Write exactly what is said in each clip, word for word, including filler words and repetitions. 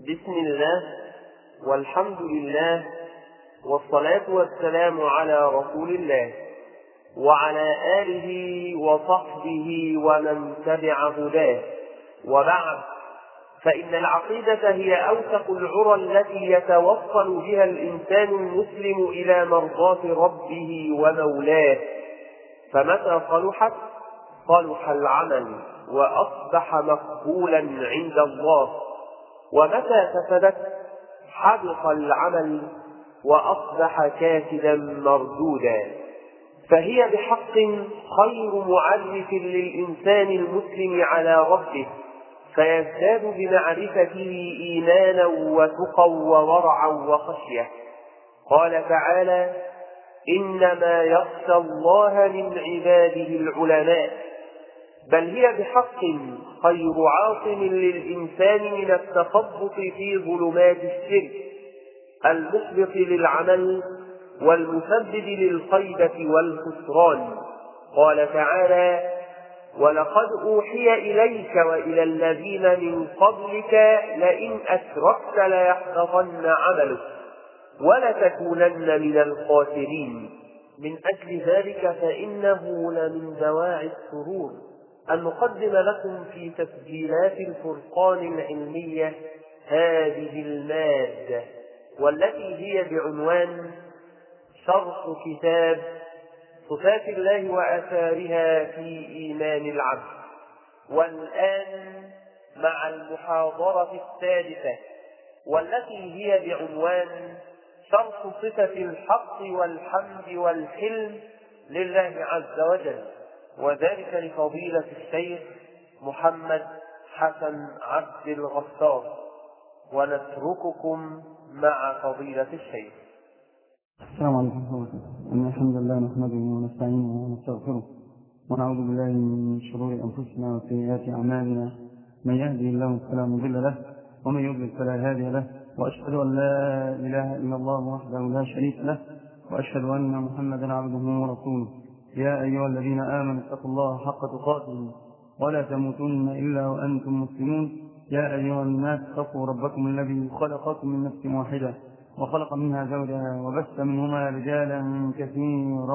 بسم الله والحمد لله والصلاة والسلام على رسول الله وعلى آله وصحبه ومن تبع هداه، وبعد، فإن العقيدة هي أوثق العرى التي يتوصل بها الإنسان المسلم إلى مرضاة ربه ومولاه، فمتى صلحت صلح العمل وأصبح مقبولا عند الله، ومتى فسدت حبط العمل وأصبح كاسدا مردودا. فهي بحق خير معرف للإنسان المسلم على ربه، فيزداد بمعرفته إيمانا وتقى وورعا وخشية. قال تعالى: إنما يخشى الله من عباده العلماء. بل هي بحق خير عاصم للإنسان من التخبط في ظلمات الشرك المحبط للعمل والمسبب للخيبة والخسران. قال تعالى: ولقد أوحي إليك وإلى الذين من قبلك لئن أشركت ليحبطن عملك ولتكونن من الخاسرين. من أجل ذلك فإنه لمن دواعي السرور أن نقدم لكم في تسجيلات الفرقان العلمية هذه المادة، والتي هي بعنوان شرح كتاب صفات الله وآثارها في إيمان العبد. والآن مع المحاضرة السادسة، والتي هي بعنوان شرح صفة الحق والحمد والحلم لله عز وجل، وذلك لفضيلة الشيخ محمد حسن عبد الغفار. ونترككم مع فضيلة الشيخ. السلام عليكم ورحمة الله وبركاته. إن الحمد لله نحمده ونستعينه ونستغفره ونعوذ بالله من شرور أنفسنا وسيئات أعمالنا. من يهده الله فلا مضل له ومن يضلل فلا هادي له، وأشهد أن لا إله إلا الله وحده لا شريك له، وأشهد أن محمدا عبده ورسوله. يا أيها الذين آمنوا اتقوا الله حق تقاته ولا تموتن إلا وأنتم مسلمون. يا أيها الناس اتقوا ربكم الذي خلقكم من نفس واحدة وخلق منها زوجها وبث منهما رجالا كثيرا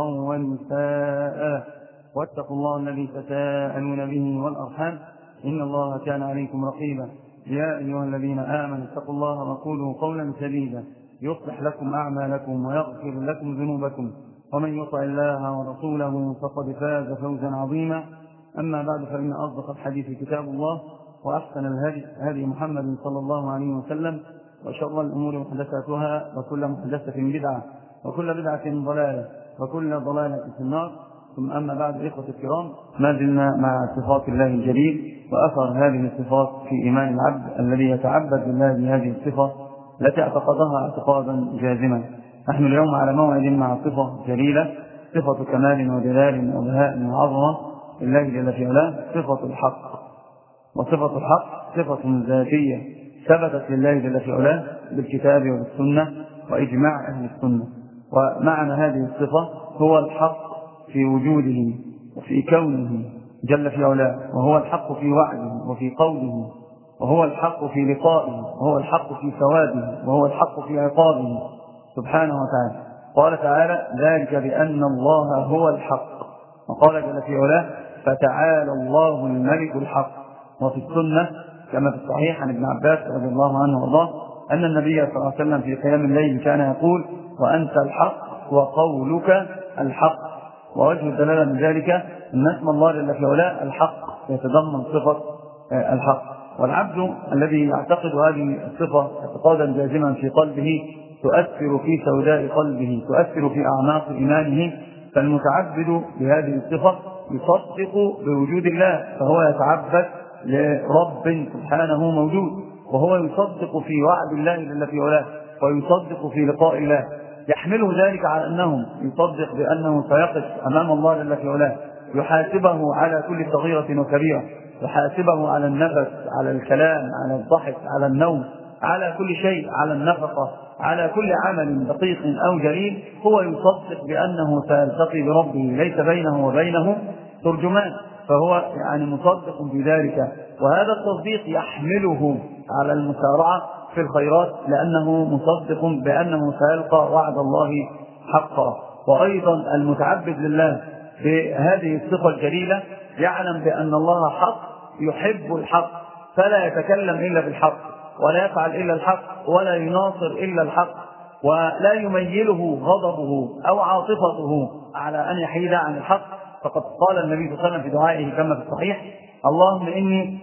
ونساء، واتقوا الله الذي تساءلون به والأرحام إن الله كان عليكم رقيبا. يا أيها الذين آمنوا اتقوا الله وقولوا قولا سديدا يصلح لكم أعمالكم ويغفر لكم ذنوبكم، ومن يطع الله ورسوله فقد فاز فوزا عظيما. أما بعد، فإن أصدق الحديث كتاب الله، وأحسن الهدي هدي محمد صلى الله عليه وسلم، وشر الأمور محدثاتها، وكل محدثة بدعة، وكل بدعة ضلالة، وكل ضلالة في النار. ثم أما بعد، إخوة الكرام، ما زلنا مع صفات الله الجليل وأثر هذه الصفات في إيمان العبد الذي يتعبد بالله بهذه الصفة التي اعتقدها اعتقادا جازما. نحن اليوم على موعد مع صفة جليلة، صفة كمال وجلال وبهاء وعظمة لله جل في علاه، صفة الحق. وصفة الحق صفة ذاتية ثبتت لله جل في علاه بالكتاب وبالسنة وإجماع أهل السنة. ومعنى هذه الصفة هو الحق في وجوده وفي كونه جل في علاه، وهو الحق في وعده وفي قوله، وهو الحق في لقائه، وهو الحق في ثوابه، وهو الحق في عقابه سبحانه وتعالى. قال تعالى: ذلك بأن الله هو الحق. وقال جل في علاه: فتعالى الله الملك الحق. وفي السنة كما في الصحيح عن ابن عباس رضي الله عنه وارضاه أن النبي صلى الله عليه وسلم في قيام الليل كان يقول: وأنت الحق وقولك الحق. ووجه الدلالة من ذلك أن اسم الله جل في علاه الحق يتضمن صفة الحق. والعبد الذي يعتقد هذه الصفة اعتقادا جازما في قلبه تؤثر في سوداء قلبه، تؤثر في أعماق إيمانه. فالمتعبد بهذه الصفة يصدق بوجود الله، فهو يتعبد لرب سبحانه موجود، وهو يصدق في وعد الله جل في علاه، ويصدق في لقاء الله. يحمله ذلك على أنه يصدق بأنه سيقف أمام الله جل في علاه، يحاسبه على كل صغيرة وكبيرة، يحاسبه على النفس، على الكلام، على الضحك، على النوم، على كل شيء، على النفقة، على كل عمل دقيق أو جليل. هو يصدق بأنه سيلتقي بربه ليس بينه وبينه ترجمان، فهو يعني مصدق بذلك. وهذا التصديق يحمله على المسارعة في الخيرات لأنه مصدق بأنه سيلقى وعد الله حقا. وأيضا المتعبد لله بهذه الصفة الجليلة يعلم بأن الله حق يحب الحق، فلا يتكلم إلا بالحق، ولا يفعل إلا الحق، ولا يناصر إلا الحق، ولا يميله غضبه أو عاطفته على أن يحيد عن الحق. فقد قال النبي صلى الله عليه وسلم في دعائه كما في الصحيح: اللهم إني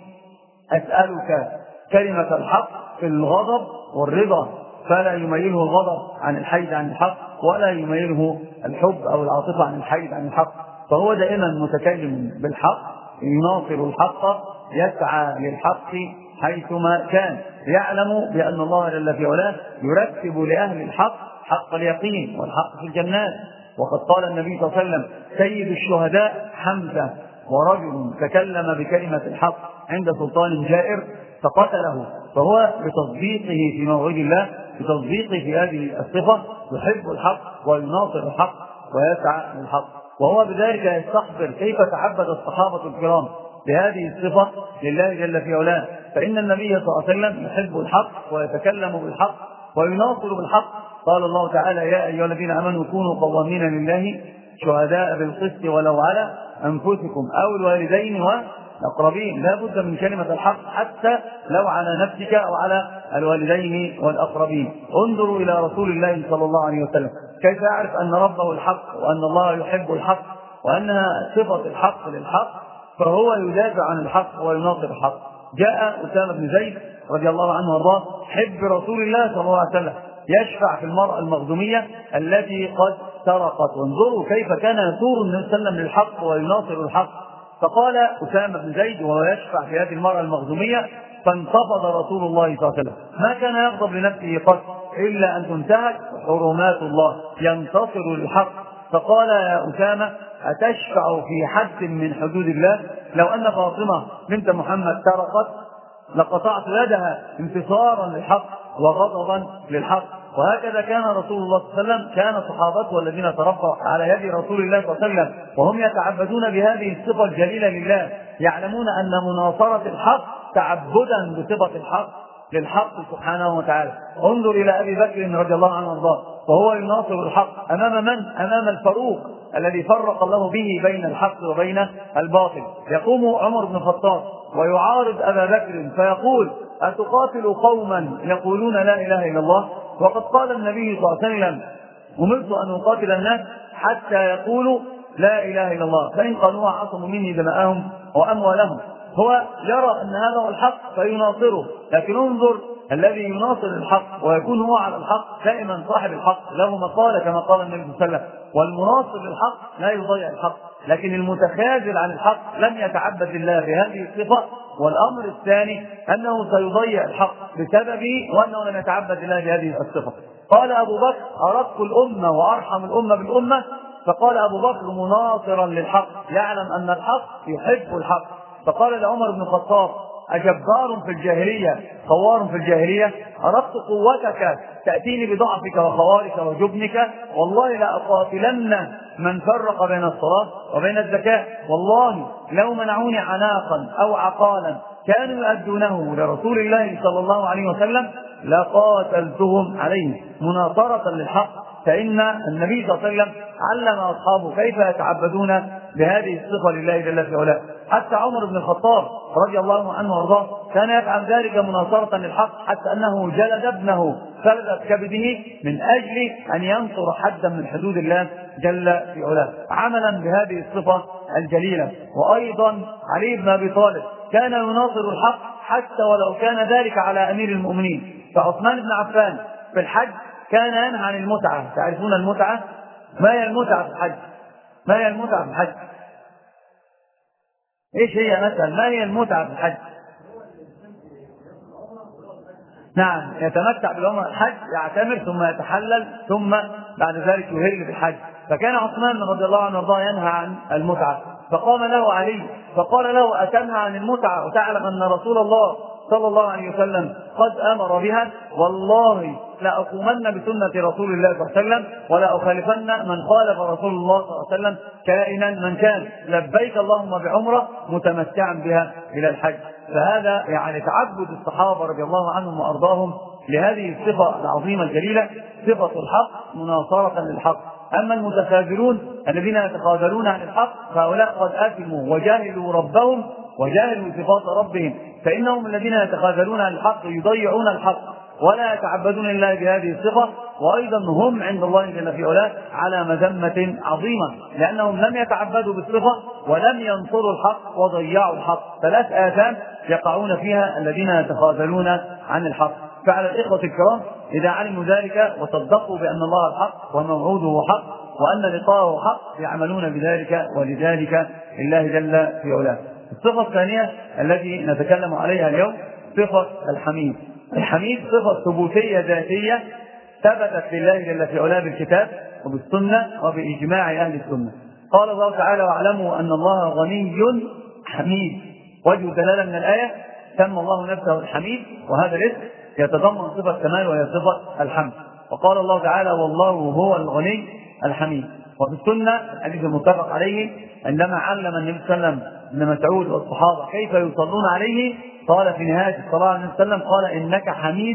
أسألك كلمة الحق في الغضب والرضا، فلا يميله الغضب عن الحيد عن الحق، ولا يميله الحب أو العاطفة عن الحيد عن الحق. فهو دائما متكلم بالحق، يناصر الحق، يسعى للحق حيثما كان، يعلم بأن الله جل في علاه يرتب لأهل الحق حق اليقين والحق في الجنات. وقد قال النبي صلى الله عليه وسلم: سيد الشهداء حمزة، ورجل تكلم بكلمة الحق عند سلطان جائر فقتله. فهو بتصديقه في موعد الله، بتصديقه في هذه الصفة، يحب الحق ويناصر الحق ويسعى للحق. وهو بذلك يستحضر كيف تعبد الصحابة الكرام بهذه الصفة لله جل في علاه. فإن النبي صلى الله عليه وسلم يحب الحق ويتكلم بالحق ويناصر بالحق. قال الله تعالى: يا أيها الذين آمنوا كونوا قوامين لله شهداء بالقسط ولو على أنفسكم أو الوالدين والأقربين. لا بد من كلمة الحق حتى لو على نفسك أو على الوالدين والأقربين. انظروا إلى رسول الله صلى الله عليه وسلم كيف يعرف أن ربه الحق وأن الله يحب الحق وأنها صفة الحق للحق، فهو يدافع عن الحق ويناصر الحق. جاء أسامة بن زيد رضي الله عنه وارضاه حب رسول الله صلى الله عليه وسلم يشفع في المرأة المخزومية التي قد سرقت. وانظروا كيف كان يثور النبي صلى الله عليه وسلم للحق ويناصر الحق. فقال أسامة بن زيد وهو يشفع في هذه المرأة المخزومية: فانتفض رسول الله صلى الله عليه وسلم، ما كان يغضب لنفسه قط إلا أن تنتهك حرمات الله، ينتصر للحق. فقال: يا أسامة أتشفع في حد من حدود الله؟ لو أن فاطمة بنت محمد سرقت لقطعت يدها انتصارا للحق وغضبا للحق. وهكذا كان رسول الله صلى الله عليه وسلم، كان صحابته الذين تربوا على يد رسول الله صلى الله عليه وسلم وهم يتعبدون بهذه الصفة الجليلة لله، يعلمون أن مناصرة الحق تعبدا بصفة الحق للحق سبحانه وتعالى. انظر إلى أبي بكر رضي الله عنه وارضاه وهو يناصر الحق أمام من؟ أمام الفاروق الذي فرق الله به بين الحق وبين الباطل. يقوم عمر بن الخطاب ويعارض أبا بكر فيقول: أتقاتل قوما يقولون لا إله إلا الله؟ وقد قال النبي صلى الله عليه وسلم: أمرت أن أقاتل الناس حتى يقولوا لا إله إلا الله، فإن قالوها عصموا مني دماءهم وأموالهم. هو يرى أن هذا هو الحق فيناصره. لكن انظر الذي يناصر الحق ويكون هو على الحق دائما صاحب الحق له مقالة كما قال النبي صلى الله عليه وسلم، والمناصر للحق لا يضيع الحق. لكن المتخاذل عن الحق لم يتعبد الله بهذه الصفة. والأمر الثاني أنه سيضيع الحق بسببه وأنه لم يتعبد الله بهذه الصفة. قال أبو بكر: أرق الأمة وأرحم الأمة بالأمة. فقال أبو بكر مناصرا للحق يعلم أن الحق يحب الحق، فقال لعمر بن الخطاب: أجبار في الجاهلية خوار في الجاهلية؟ أردت قوتك تأتيني بضعفك وخوارك وجبنك؟ والله لأقاتلن من فرق بين الصلاة وبين الزكاة. والله لو منعوني عناقا أو عقالا كانوا يؤدونه لرسول الله صلى الله عليه وسلم لقاتلتهم عليه مناصرة للحق. فإن النبي صلى الله عليه وسلم علم أصحابه كيف يتعبدون بهذه الصفة لله جل في علاه. حتى عمر بن الخطاب رضي الله عنه وارضاه كان يفعل ذلك مناصرة للحق، حتى أنه جلد ابنه فلذت كبده من أجل أن ينصر حدا من حدود الله جل في علاه عملا بهذه الصفة الجليلة. وأيضا علي بن أبي طالب كان يناصر الحق حتى ولو كان ذلك على أمير المؤمنين. فعثمان بن عفان في الحج كان ينهى عن المتعة. تعرفون المتعة؟ ما هي المتعة في الحج؟ ما هي المتعة في الحج؟ ايش هي مثلا؟ ما هي المتعة في الحج؟ نعم، يتمتع بالعمرة الحج، يعتمر ثم يتحلل ثم بعد ذلك يهل بالحج. فكان عثمان رضي الله عنه وارضاه ينهى عن المتعة. فقام له علي فقال له: أتنهى عن المتعة وتعلم أن رسول الله صلى الله عليه وسلم قد أمر بها؟ والله لأقومن بسنة رسول الله صلى الله عليه وسلم ولا أخالفن من خالف رسول الله صلى الله عليه وسلم كائنا من كان، لبيك اللهم بعمرة متمتعا بها إلى الحج. فهذا يعني تعبد الصحابة رضي الله عنهم وأرضاهم لهذه الصفة العظيمة الجليلة صفة الحق مناصرة للحق. أما المتخاذلون الذين يتخاذلون عن الحق فهؤلاء قد آثموا وجاهلوا ربهم وجاهلوا صفات ربهم، فإنهم الذين يتخاذلون عن الحق يضيعون الحق ولا يتعبدون الله بهذه الصفة، وأيضا هم عند الله جل في علاه على مذمة عظيمة، لأنهم لم يتعبدوا بالصفة ولم ينصروا الحق وضيعوا الحق. ثلاث آثام يقعون فيها الذين يتخاذلون عن الحق. فعلى الإخوة الكرام إذا علموا ذلك وصدقوا بأن الله الحق وموعوده حق وأن لقاءه حق يعملون بذلك ولذلك الله جل في علاه. الصفة الثانية التي نتكلم عليها اليوم صفة الحميد. الحميد صفة ثبوتية ذاتية ثبتت لله جل في علاه بالكتاب وبالسنة وبإجماع أهل السنة. قال الله تعالى واعلموا أن الله غني حميد. وجه دلالة من الآية سمى الله نفسه الحميد، وهذا الاسم يتضمن صفة الكمال وهي صفة الحمد. وقال الله تعالى والله هو الغني الحميد. وفي السنة الحديث المتفق عليه عندما علم النبي صلى الله عليه وسلم ابن مسعود والصحابة كيف يصلون عليه قال في نهاية الصلاة عليه النبي صلى الله عليه وسلم قال إنك حميد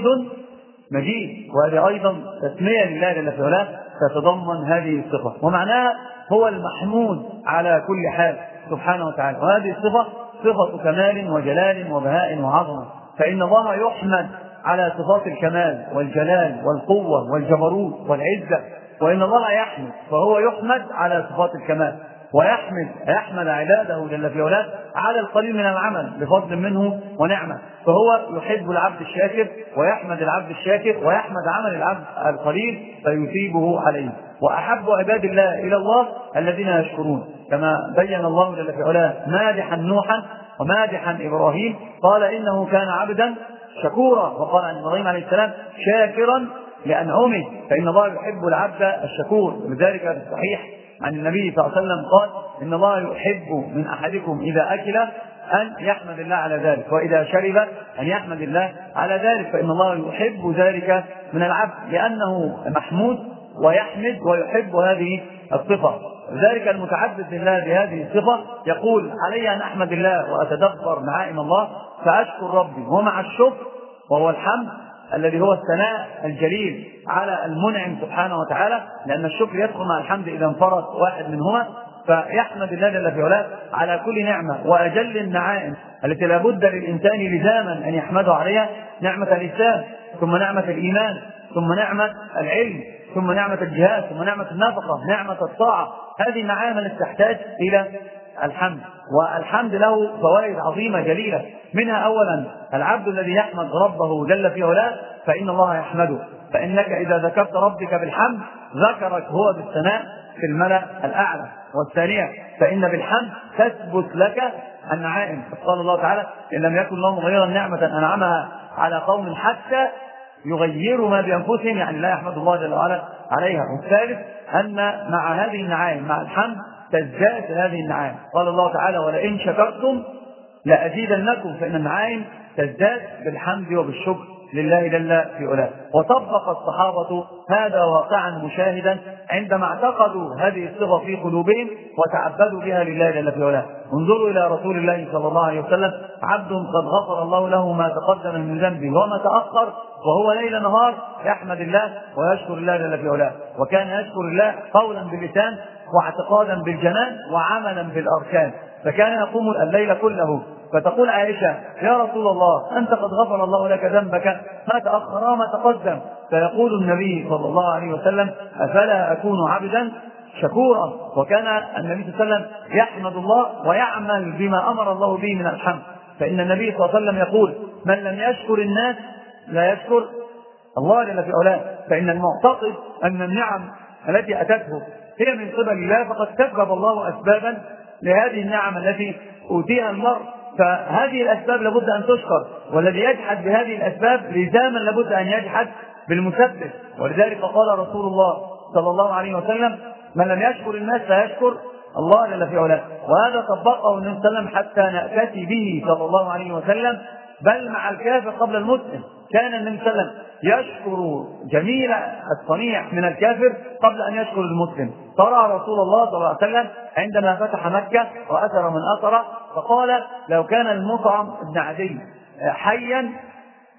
مجيد. وهذه أيضا تسمية لله جل في علاه تتضمن هذه الصفة، ومعناها هو المحمود على كل حال سبحانه وتعالى. وهذه الصفة صفة كمال وجلال وبهاء وعظمة، فإن الله يحمد على صفات الكمال والجلال والقوة والجبروت والعزة، وإن الله يحمد فهو يحمد على صفات الكمال، ويحمد يحمد عباده جل في علاه على القليل من العمل بفضل منه ونعمة، فهو يحب العبد الشاكر ويحمد العبد الشاكر ويحمد عمل العبد القليل فيثيبه عليه. وأحب عباد الله إلى الله الذين يشكرون، كما بين الله جل في علاه مادحا نوحا ومادحا إبراهيم قال إنه كان عبدا شكورا، وقال عن إبراهيم عليه السلام شاكرا لأنعمه، فإن الله يحب العبد الشكور. لذلك في الصحيح عن النبي صلى الله عليه وسلم قال إن الله يحب من أحدكم إذا أكل أن يحمد الله على ذلك، وإذا شرب أن يحمد الله على ذلك، فإن الله يحب ذلك من العبد لأنه محمود ويحمد ويحب هذه الصفة. ذلك المتعبد لله بهذه الصفة يقول علي أن أحمد الله وأتدبر نعائم الله فأشكر ربي. ومع الشكر وهو الحمد الذي هو الثناء الجليل على المنعم سبحانه وتعالى، لأن الشكر يدخل مع الحمد إذا انفرد واحد منهما، فيحمد الله جل في علاه على كل نعمة. وأجل النعائم التي لابد للإنسان لزاما أن يحمده عليها نعمة الإسلام، ثم نعمة الإيمان، ثم نعمة العلم، ثم نعمة الجهاد، ثم نعمة النفقة، نعمة الطاعة. هذه النعائم التي تحتاج إلى الحمد، والحمد له فوائد عظيمة جليلة، منها أولا العبد الذي يحمد ربه جل في علاه فإن الله يحمده، فإنك إذا ذكرت ربك بالحمد ذكرك هو بالثناء في الملأ الأعلى. والثانية فإن بالحمد تثبت لك النعائم، قال الله تعالى إن لم يكن لهم غير نعمة أنعمها على قوم حتى يغيروا ما بأنفسهم، يعني لا يحمد الله جل وعلا عليها. والثالث أن مع هذه النعائم مع الحمد تزداد هذه النعائم، قال الله تعالى ولئن شكرتم لأزيدنكم، فإن النعائم تزداد بالحمد وبالشكر لله جل في علاه. وطبق الصحابة هذا واقعا مشاهدا عندما اعتقدوا هذه الصفة في قلوبهم وتعبدوا بها لله جل في علاه. انظروا إلى رسول الله صلى الله عليه وسلم عبد قد غفر الله له ما تقدم من ذنبه وما تأخر، وهو ليل نهار يحمد الله ويشكر الله جل في علاه، وكان يشكر الله قولا باللسان واعتقادا بالجنان وعملا بالأركان، فكان يقوم الليل كله. فتقول عائشة يا رسول الله أنت قد غفر الله لك ذنبك ما تأخر وما تقدم، فيقول النبي صلى الله عليه وسلم أفلا أكون عبدا شكورا. وكان النبي صلى الله عليه وسلم يحمد الله ويعمل بما أمر الله به من الحمد، فإن النبي صلى الله عليه وسلم يقول من لم يشكر الناس لا يشكر الله جل في علاه، فإن المعتقد أن النعم التي أتته هي من قبل الله فقد سبب الله أسبابا لهذه النعم التي أوتيها المرء، فهذه الأسباب لابد أن تشكر، والذي يجحد بهذه الأسباب لزاما لابد أن يجحد بالمسبب. ولذلك قال رسول الله صلى الله عليه وسلم من لم يشكر الناس لا يشكر الله جل في علاه، وهذا طبقه النبي صلى الله عليه وسلم حتى نأتي به صلى الله عليه وسلم، بل مع الكافر قبل المسلم كان النبي صلى الله عليه وسلم يشكر جميل الصنيع من الكافر قبل أن يشكر المسلم. ترى رسول الله صلى الله عليه وسلم عندما فتح مكة وأثر من أثر فقال لو كان المطعم بن عدي حيا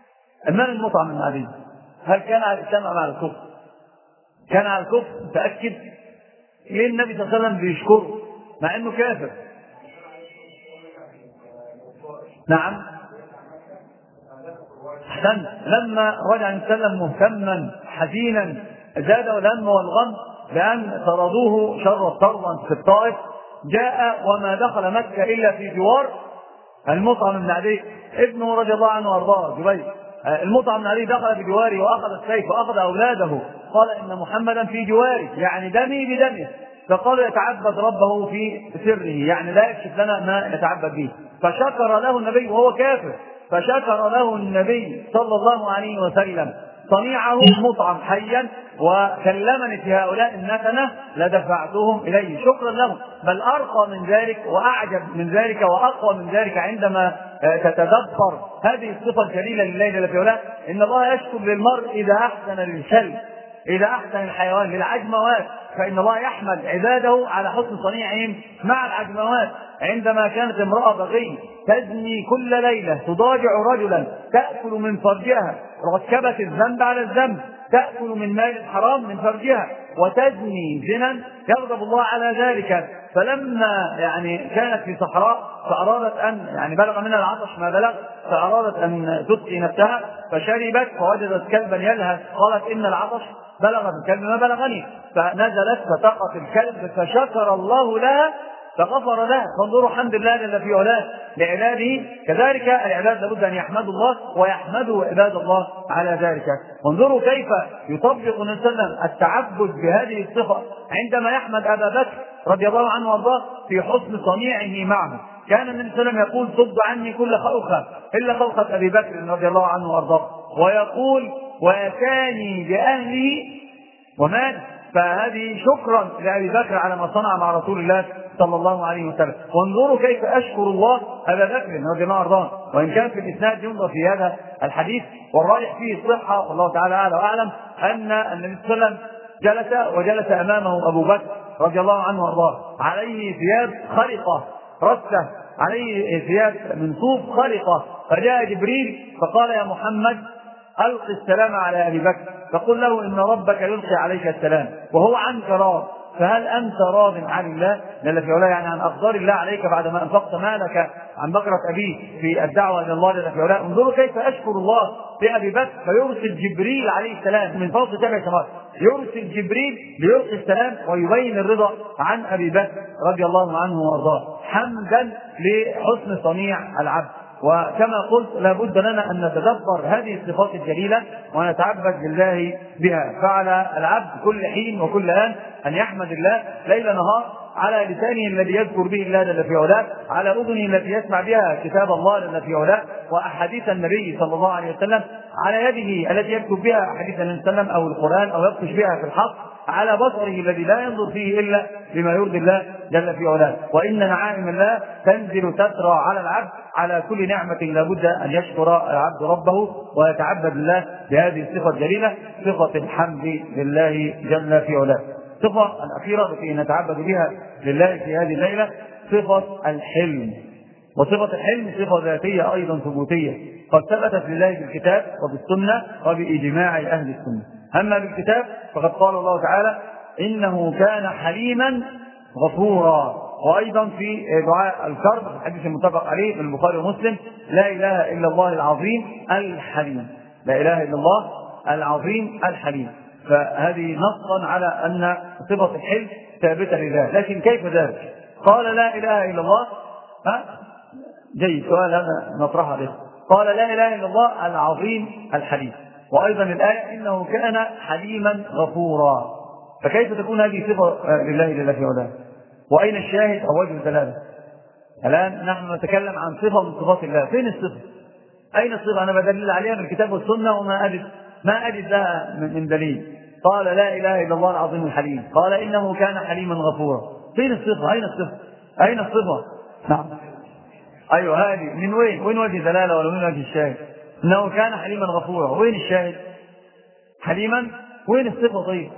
من المطعم بن عدي؟ هل كان على الإسلام أم على الكفر؟ كان على الكفر متأكد. ليه النبي صلى الله عليه وسلم بيشكره مع انه كافر؟ نعم احسنت. لما رجع النبي صلى الله عليه وسلم مهتما حزينا زاده الهم والغم بان طردوه شر الطرد في الطائف، جاء وما دخل مكه الا في جوار المطعم بن عدي ابنه رضي الله عنه وارضاه جبير. المطعم بن عدي دخل بجواره واخذ السيف واخذ اولاده، قال ان محمدا في جواري يعني دمي بدمه، فقال يتعبد ربه في سره يعني لا يكشف لنا ما يتعبد به. فشكر له النبي وهو كافر، فشكر له النبي صلى الله عليه وسلم صنيعه مطعم حيا، وكلمني في هؤلاء النتنه لدفعتهم اليه شكرا له. بل ارقى من ذلك واعجب من ذلك واقوى من ذلك عندما تتدبر هذه الصفه الجليله لله جل في علاه، ان الله يشكر للمرء اذا احسن للكلب، اذا احسن الحيوان للعجموات، فان الله يحمد عباده على حسن صنيعهم مع العجموات. عندما كانت امراه بغي تزني كل ليله تضاجع رجلا تاكل من فرجها، ركبت الذنب على الذنب، تاكل من مال الحرام من فرجها وتزني زنا يغضب الله على ذلك. فلما يعني كانت في صحراء فارادت ان يعني بلغ منها العطش ما بلغ، فارادت ان تسقي نفسها فشربت فوجدت كلبا يلهث، قالت ان العطش بلغ الكلب ما بلغني، فنزلت فتقت الكلب فشكر الله لها فغفر لها. فانظروا حمد الله جل في علاه لعباده، كذلك العباد لابد ان يحمدوا الله ويحمدوا عباد الله على ذلك. وانظروا كيف يطبق النبي صلى الله عليه وسلم التعبد بهذه الصفه عندما يحمد ابا بكر رضي الله عنه وارضاه في حسن صنيعه معه. كان النبي صلى الله عليه وسلم يقول صد عني كل خوخه الا خوخه ابي بكر رضي الله عنه وارضاه، ويقول واتاني باهله ومال. فهذه شكرا لأبي بكر على ما صنع مع رسول الله صلى الله عليه وسلم. وانظروا كيف أشكر الله أبا بكر رضي الله عنه، وإن كان في الإسناد ينظر في هذا الحديث والراجح فيه الصحة والله تعالى أعلى وأعلم، أن النبي صلى الله عليه وسلم جلس وجلس أمامه أبو بكر رضي الله عنه وارضاه عليه ثياب خلقة رثة، عليه ثياب من صوف خلقة، فجاء جبريل فقال يا محمد ألقي السلام على أبي بكر، فقل له إن ربك يلقي عليك السلام وهو عنك راض، فهل أنت راض عن الله جل في علاه يعني عن أقدار الله عليك بعدما أنفقت مالك عن بكرة أبيه في الدعوة إلى الله جل في علاه؟ انظروا كيف أشكر الله بأبي بكر، فيرسل جبريل عليه السلام من فوق سبع سماوات، يرسل جبريل ليلقي السلام ويبين الرضا عن أبي بكر رضي الله عنه وارضاه حمدا لحسن صنيع العبد. وكما قلت لابد لنا أن نتدبر هذه الصفات الجليلة ونتعبد بالله بها. فعلى العبد كل حين وكل آن أن يحمد الله ليل نهار على لسانه الذي يذكر به الله جل في علاه، على أذنه التي يسمع بها كتاب الله جل في علاه وأحاديث النبي صلى الله عليه وسلم، على يده التي يكتب بها أحاديث النبي صلى الله عليه وسلم أو القرآن أو يبطش بها في الحق، على بصره الذي لا ينظر فيه إلا بما يرضي الله جل في علاه. وإن نعائم الله تنزل تترى على العبد، على كل نعمة لابد أن يشكر العبد ربه ويتعبد الله بهذه الصفة الجليلة، صفة الحمد لله جل في علاه. الصفة الأخيرة التي نتعبد بها لله في هذه الليلة صفة الحلم. وصفة الحلم صفة ذاتية أيضا ثبوتية قد ثبتت لله بالكتاب وبالسنة وبإجماع أهل السنة. أما بالكتاب فقد قال الله تعالى إنه كان حليما غفورا، وأيضا في دعاء الكرب في الحديث المتفق عليه من البخاري ومسلم لا إله إلا الله العظيم الحليم، لا إله إلا الله العظيم الحليم. فهذه نصا على أن صفة الحلم ثابتة لله، لكن كيف ذلك؟ قال لا إله إلا الله، ها جيد سؤال هذا نطرحه عليه. قال لا إله إلا الله العظيم الحليم، وأيضا الآية إنه كان حليما غفورا، فكيف تكون هذه صفة لله جل في علاه؟ وأين الشاهد أو وجه الدلالة؟ الآن نحن نتكلم عن صفة من صفات الله، فين الصفة؟ أين الصفة؟ أنا بدلل عليها من الكتاب والسنة وما أجد ما أجد لها من دليل. قال لا إله إلا الله العظيم الحليم، قال إنه كان حليما غفورا، فين الصفة؟ أين الصفة؟ أين الصفة؟ نعم أيوة هذه من وين؟ وين وجه دلالة ولا وين وجه الشاهد؟ إنه كان حليما غفورا، وين الشاهد؟ حليما وين الصفة؟ طيب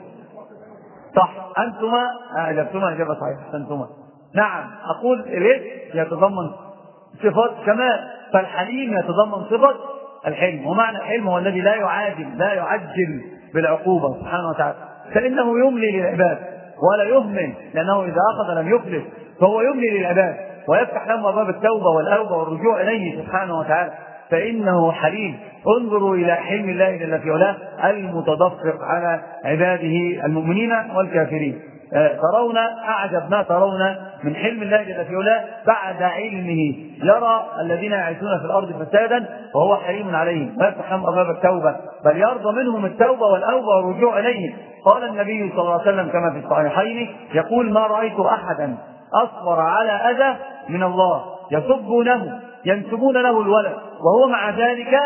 صح أنتما أجبتما إجابة صحيحة أنتما. نعم أقول الاسم يتضمن صفات كمال، فالحليم يتضمن صفة الحلم. ومعنى الحلم هو الذي لا يعاجل لا يعجل بالعقوبة سبحانه وتعالى، فإنه يملي للعباد ولا يهمل، لأنه إذا أخذ لم يفلس، فهو يملي للعباد ويفتح لهم أبواب التوبة والأوبة والرجوع إليه سبحانه وتعالى، فإنه حليم. انظروا إلى حلم الله جل في علاه المتدفق على عباده المؤمنين والكافرين. ترون أعجب ما ترون من حلم الله جل في علاه بعد علمه. يرى الذين يعيشون في الأرض فسادا وهو حليم عليهم ويفتح لهم أبواب التوبة، بل يرضى منهم التوبة والأوبة والرجوع إليه. قال النبي صلى الله عليه وسلم كما في الصحيحين يقول: ما رأيت أحدا أصبر على أذى من الله يسبونه ينسبون له الولد وهو مع ذلك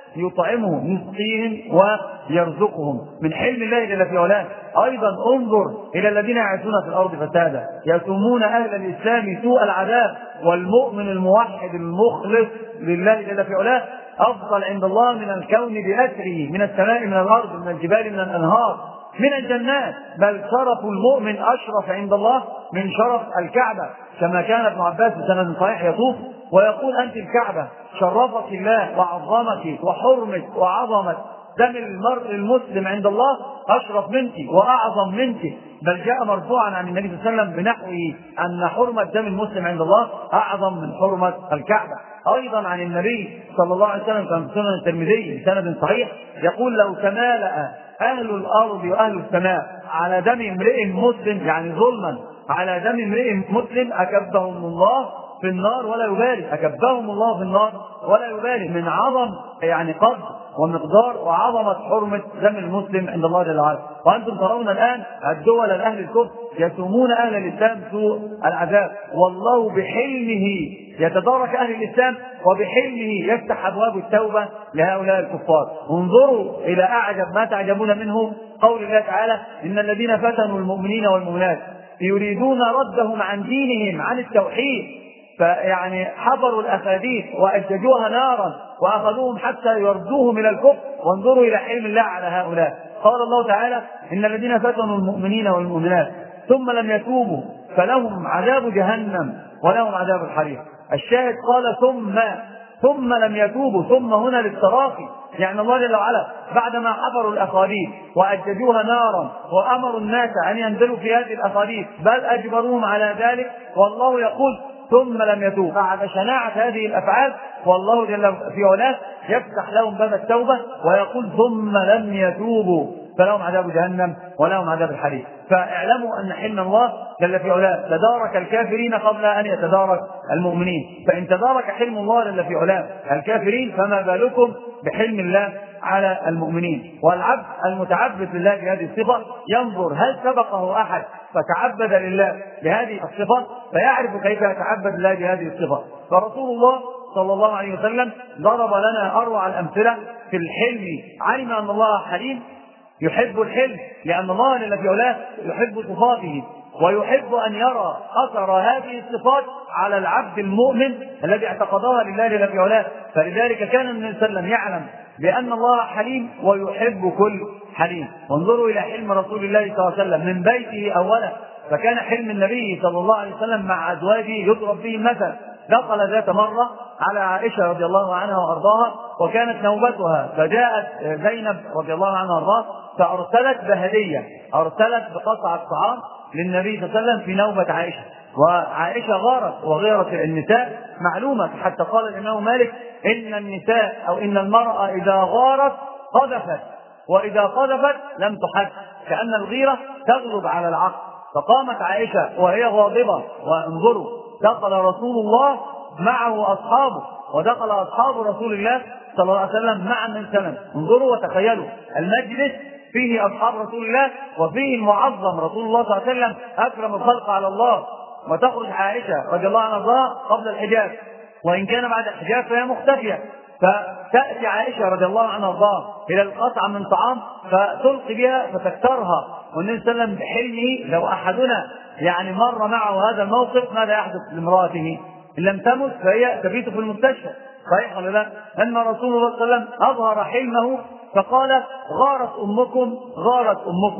يطعمهم يسقيهم ويرزقهم. من حلم الله جل في علاه. أيضا انظر إلى الذين يعيشون في الأرض فسادا يسومون أهل الإسلام سوء العذاب، والمؤمن الموحد المخلص لله جل في علاه أفضل عند الله من الكون بأسره، من السماء، من الأرض، من الجبال، من الأنهار، من الجنات، بل شرف المؤمن أشرف عند الله من شرف الكعبة، كما كان ابن عباس بسند صحيح يطوف ويقول: أنت الكعبة، شرفك الله وعظمك وحرمك وعظمت دم المرء المسلم عند الله أشرف منك وأعظم منك. بل جاء مرفوعا عن النبي صلى الله عليه وسلم بنحوه أن حرمة دم المسلم عند الله أعظم من حرمة الكعبة. أيضا عن النبي صلى الله عليه وسلم كما في سنن الترمذي بسند صحيح يقول: لو تمالأ أهل الأرض وأهل السماء على دم امرئ مسلم، يعني ظلما على دم امرئ مسلم، أكبهم الله في النار ولا يبالي، أكبهم الله في النار ولا يبالي، من عظم يعني قدر ومقدار وعظمة حرمة دم المسلم عند الله جل وعلا. وأنتم ترون الآن الدول الأهل الكفر يسومون أهل الإسلام سوء العذاب، والله بحلمه يتدارك أهل الإسلام وبحلمه يفتح أبواب التوبة لهؤلاء الكفار. انظروا إلى أعجب ما تعجبون منه قول الله تعالى: إن الذين فتنوا المؤمنين والمؤمنات يريدون ردهم عن دينهم عن التوحيد، فيعني حضروا الأخاديث وأججوها نارا وأخذوهم حتى يردوهم إلى الكفر. وانظروا إلى حلم الله على هؤلاء. قال الله تعالى: إن الذين فتنوا المؤمنين والمؤمنات ثم لم يتوبوا فلهم عذاب جهنم ولهم عذاب الحريق. الشاهد قال ثم ثم لم يتوبوا، ثم هنا للتراخي، يعني الله جل وعلا بعدما حفروا الأخاديث وأججوها نارا وأمروا الناس أن ينزلوا في هذه الأخاديث بل أجبروهم على ذلك، والله يقول ثم لم يتوب. بعد شناعة هذه الأفعال والله جل في علاه يفتح لهم باب التوبة ويقول ثم لم يتوبوا فلهم عذاب جهنم ولهم عذاب الحريق. فاعلموا أن حلم الله جل في علاه تدارك الكافرين قبل أن يتدارك المؤمنين. فإن تدارك حلم الله جل في علاه الكافرين فما بالكم بحلم الله على المؤمنين. والعبد المتعبد لله بهذه الصفة ينظر هل سبقه أحد فتعبد لله بهذه الصفة فيعرف كيف يتعبد لله بهذه الصفة. فرسول الله صلى الله عليه وسلم ضرب لنا أروع الأمثلة في الحلم. علم أن الله حليم يحب الحلم لأن الله جل في علاه يحب صفاته ويحب أن يرى أثر هذه الصفات على العبد المؤمن الذي اعتقدها لله جل في علاه. فلذلك كان النبي صلى الله عليه وسلم يعلم بأن الله حليم ويحب كل حليم. وانظروا إلى حلم رسول الله صلى الله عليه وسلم من بيته أولا، فكان حلم النبي صلى الله عليه وسلم مع أزواجه يضرب به المثل. دخل ذات مرة على عائشة رضي الله عنها وأرضاها وكانت نوبتها، فجاءت زينب رضي الله عنها وأرضاها فأرسلت بهدية، أرسلت بقطعة طعام للنبي صلى الله عليه وسلم في نوبة عائشة. وعائشة غارت، وغيرة النساء معلومة، حتى قال الإمام مالك إن النساء أو إن المرأة إذا غارت قذفت، وإذا قذفت لم تحد، كأن الغيرة تغلب على العقل. فقامت عائشة وهي غاضبة، وانظروا دخل رسول الله معه أصحابه ودخل أصحاب رسول الله صلى الله عليه وسلم مع النبي صلى الله عليه وسلم. انظروا وتخيلوا المجلس فيه أصحاب رسول الله وفيه المعظم رسول الله صلى الله عليه وسلم أكرم الخلق على الله، وتخرج عائشة رضي الله عنها قبل الحجاب، وإن كان بعد الحجاب فهي مختفية. فتأتي عائشة رضي الله عنها وارضاها إلى القطعة من طعام فتلقي بها فتكسرها، والنبي صلى الله عليه وسلم بحلمه لو أحدنا يعني مر معه هذا الموقف ماذا يحدث لامرأته؟ إن لم تمت فهي تبيت في المستشفى، صحيح ولا لا؟ أن رسول الله صلى الله عليه وسلم أظهر حلمه فقال غارت أمكم غارت أمكم،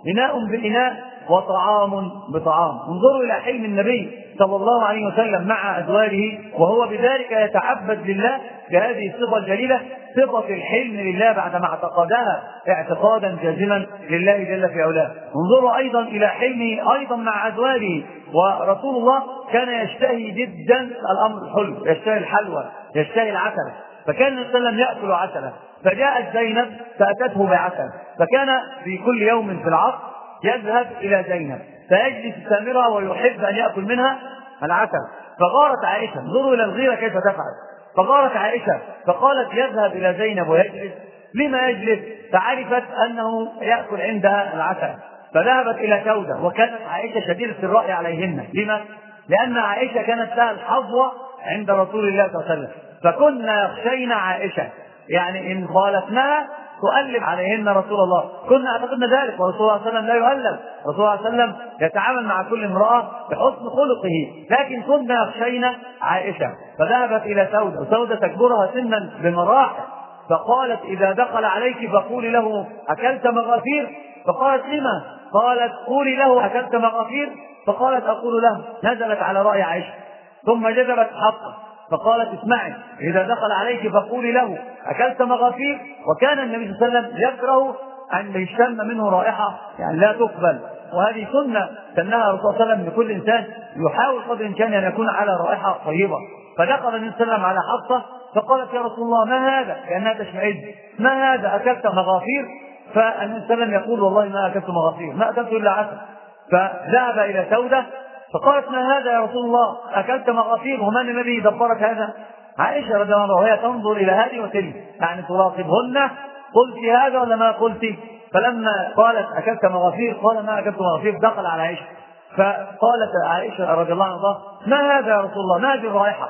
إناء بإناء وطعام بطعام. انظروا إلى حلم النبي صلى الله عليه وسلم مع أزواجه وهو بذلك يتعبد لله بهذه الصفة الجليلة، صفة الحلم لله بعدما اعتقدها اعتقادا جازما لله جل في علاه. انظروا أيضا إلى حلمه أيضا مع أزواجه، ورسول الله كان يشتهي جدا الأمر الحلو، يشتهي الحلوى، يشتهي العسل، فكان النبي صلى الله عليه وسلم يأكل عسلا، فجاءت زينب فأتته بعسل، فكان في كل يوم في العصر يذهب إلى زينب فيجلس سامرها ويحب أن يأكل منها العسل، فغارت عائشة، انظروا إلى الغيرة كيف تفعل، فغارت عائشة فقالت يذهب إلى زينب ويجلس، لما يجلس؟ فعرفت أنه يأكل عندها العسل، فذهبت إلى سودة، وكانت عائشة شديدة الرأي عليهن، لما؟ لأن عائشة كانت لها الحظوة عند رسول الله صلى الله عليه وسلم، فكنا يخشين عائشة يعني إن خالفناها تؤلف عليهن رسول الله، كنا اعتقدنا ذلك، ورسول الله صلى الله عليه وسلم لا يؤلف، رسول الله صلى الله عليه وسلم يتعامل مع كل امرأة بحسن خلقه، لكن كنا يخشين عائشة، فذهبت إلى سودة، وسودة تكبرها سنا بمراحل، فقالت إذا دخل عليك فقولي له أكلت مغافير؟ فقالت لما؟ قالت قولي له أكلت مغافير؟ فقالت أقول له. نزلت على رأي عائشة، ثم جذبت حقه فقالت اسمعي إذا دخل عليك فقولي له أكلت مغافير. وكان النبي صلى الله عليه وسلم يكره أن يشم منه رائحة يعني لا تقبل، وهذه سنة سنها الرسول صلى الله عليه وسلم لكل إنسان يحاول قدر الإمكان أن يكون على رائحة طيبة. فدخل النبي صلى الله عليه وسلم على حفصة فقالت يا رسول الله ما هذا؟ كأنها تشمئز، ما هذا أكلت مغافير؟ فالنبي صلى الله عليه وسلم يقول والله ما أكلت مغافير، ما أكلت إلا عسل. فذهب إلى سودة فقالت ما هذا يا رسول الله؟ أكلت مغافير؟ ومن الذي دبرت هذا؟ عائشة رضي الله عنها وهي تنظر إلى هذه وتلك، يعني تراقبهن، قلت هذا ولا ما قلت؟ فلما قالت أكلت مغافير قال ما أكلت مغافير، دخل على عائشة فقالت عائشة رضي الله عنها ما هذا يا رسول الله؟ ما هذه الرائحة؟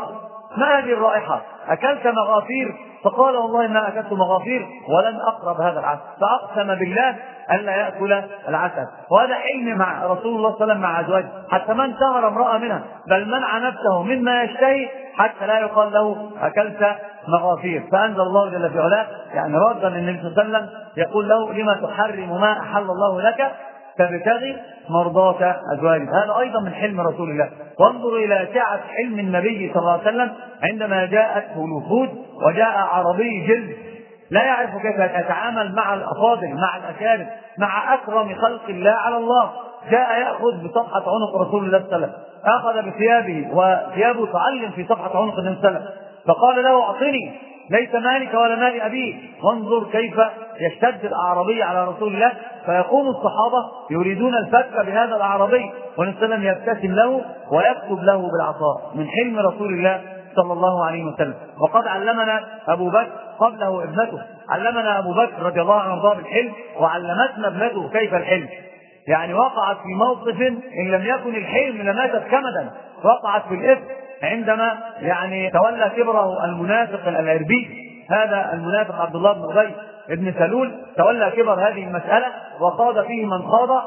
ما هذه الرائحة؟ أكلت مغافير؟ فقال والله ما أكلت مغافير ولن أقرب هذا العسل، فأقسم بالله ألا يأكل العسل. وهذا حلم مع رسول الله صلى الله عليه وسلم مع أزواجه، حتى من سهر امرأة منها بل منع نفسه مما يشتهي حتى لا يقال له أكلت مغافير. فأنزل الله جل في علاه يعني ردا للنبي صلى الله عليه وسلم يقول له لما تحرم ما أحل الله لك تبتغي مرضات أزواجك. هذا أيضا من حلم رسول الله. وانظروا إلى سعة حلم النبي صلى الله عليه وسلم عندما جاءته الوفود وجاء عربي جلد لا يعرف كيف يتعامل مع الأفاضل، مع الأكارم، مع أكرم خلق الله على الله، جاء يأخذ بصفحة عنق رسول الله صلى الله عليه وسلم، أخذ بثيابه وثيابه تعلم في صفحة عنق النبي صلى الله عليه وسلم، فقال له أعطني ليس مالك ولا مال أبيه. وانظر كيف يشتد الأعرابي على رسول الله، فيقوم الصحابة يريدون الفتك بهذا الأعرابي والنبي صلى الله عليه وسلم يبتسم له ويكتب له بالعصا، من حلم رسول الله صلى الله عليه وسلم. وقد علمنا أبو بكر قبله ابنته، علمنا أبو بكر رضي الله عنه وارضاه بالحلم، وعلمتنا ابنته كيف الحلم. يعني وقعت في موقف إن لم يكن الحلم لماتت كمدا، وقعت في الإثم عندما يعني تولى كبره المنافق العربي، هذا المنافق عبد الله بن أبي بن سلول تولى كبر هذه المسألة وخاض فيه من خاض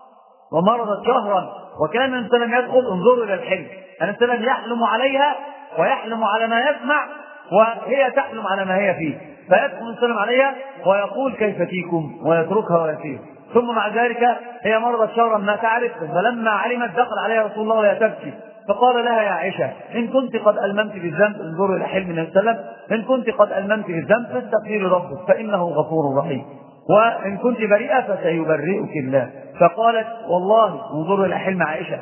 ومرضت شهرا. وكان النبي صلى الله عليه وسلم يدخل، انظروا إلى الحلم، النبي صلى الله عليه وسلم يحلم عليها ويحلم على ما يسمع وهي تحلم على ما هي فيه، فيدخل النبي صلى الله عليه وسلم عليها ويقول كيف فيكم ويتركها ويسير، ثم مع ذلك هي مرضت شهرا ما تعرف، فلما علمت دخل عليها رسول الله وهي تبكي فقال لها يا عائشة إن كنت قد ألممت بالذنب، انظروا إلى حلم النبي صلى الله عليه وسلم، إن كنت قد ألممت بالذنب فاستغفري ربك فإنه غفور رحيم، وإن كنت بريئة فسيبرئك الله. فقالت والله، انظروا إلى حلم عائشة،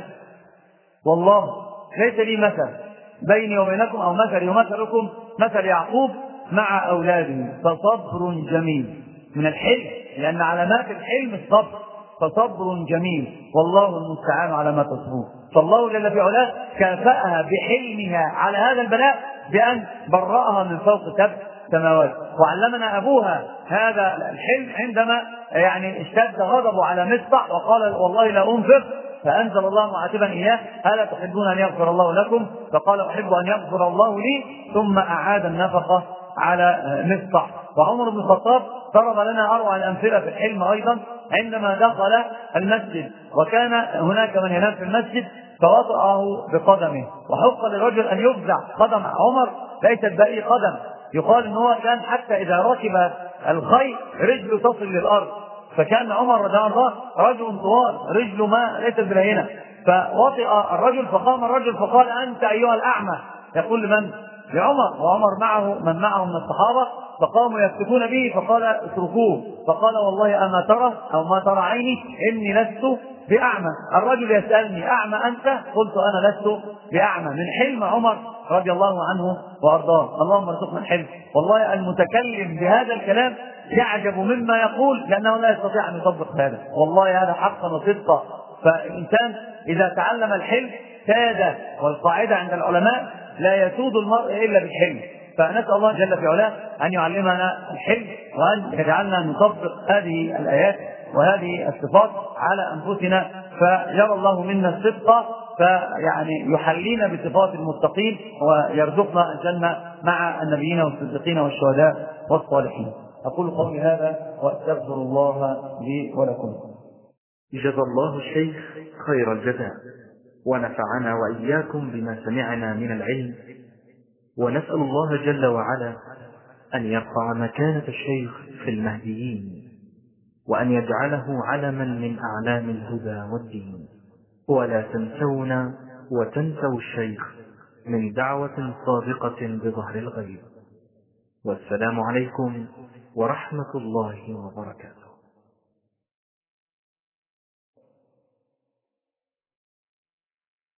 والله ليس لي مثل بيني وبينكم أو مثلي ومثلكم مثل يعقوب مع أولاده فصبر جميل. من الحلم، لأن علامات الحلم الصبر، فصبر جميل والله المستعان على ما تصفون. فالله جل في علاه كافأها بحلمها على هذا البلاء بأن برأها من فوق سبع سماوات. وعلمنا أبوها هذا الحلم عندما يعني اشتد غضبه على مصطح وقال والله لا أنفق، فأنزل الله معاتبا إياه ألا تحبون أن يغفر الله لكم؟ فقال أحب أن يغفر الله لي، ثم أعاد النفقة على مصطح. وعمر بن الخطاب ضرب لنا أروع الأمثلة في الحلم أيضا عندما دخل المسجد وكان هناك من ينام في المسجد فوطأه بقدمه، وحق للرجل أن يفزع قدم عمر ليست بأي قدم، يقال إن هو كان حتى إذا ركب الخيل رجله تصل للأرض، فكان عمر رضي الله عنه رجل طوال رجله ما ليست بلينه، فوطئ الرجل فقام الرجل فقال أنت أيها الأعمى، يقول لمن؟ لعمر، وعمر معه من معه من الصحابة، فقاموا يفتكون به فقال اتركوه، فقال والله أما ترى أو ما ترى عيني إني لست بأعمى. الرجل يسألني أعمى أنت؟ قلت أنا لست بأعمى، من حلم عمر رضي الله عنه وأرضاه. اللهم ارزقنا الحلم. والله المتكلم بهذا الكلام يعجب مما يقول لأنه لا يستطيع أن يطبق هذا، والله هذا حقا وصدقا. فالإنسان إذا تعلم الحلم ساد، والقاعدة عند العلماء لا يسود المرء إلا بالحلم. فنسأل الله جل في علاه أن يعلمنا الحلم وأن يجعلنا نطبق هذه الآيات وهذه الصفات على أنفسنا، فيرى الله منا الصدق فيعني يحلينا بصفات المتقين ويرزقنا الجنة مع النبيين والصديقين والشهداء والصالحين. أقول قولي هذا وأستغفر الله لي ولكم. جزا الله الشيخ خير الجزاء، ونفعنا وإياكم بما سمعنا من العلم، ونسأل الله جل وعلا أن يرفع مكانة الشيخ في المهديين، وأن يجعله علما من أعلام الهدى والدين. ولا تنسونا وتنسوا الشيخ من دعوة صادقة بظهر الغيب. والسلام عليكم ورحمة الله وبركاته.